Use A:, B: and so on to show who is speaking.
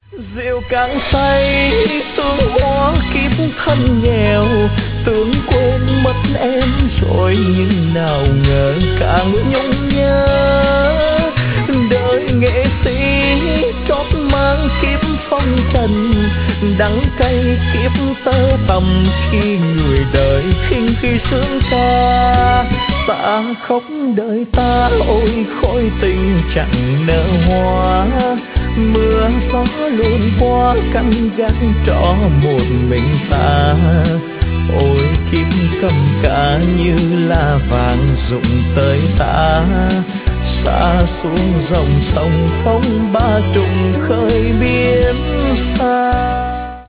A: Rượu càng say tương hoa kiếp thân nghèo, tưởng quên mất em rồi nhưng nào ngờ càng nhung nhớ. Đời nghệ sĩ trót mang kiếp phong trần, đắng cay kiếp tơ tằm khi người đời khinh khi sướng ca. Ta khóc đời ta ôi khói tình chẳng nở hoa, mưa gió luôn qua căn gác trọ một mình ta. Ôi kiếp cầm cả như là vàng rụng tới ta, xa xuống dòng sông phong ba trùng khơi biến xa.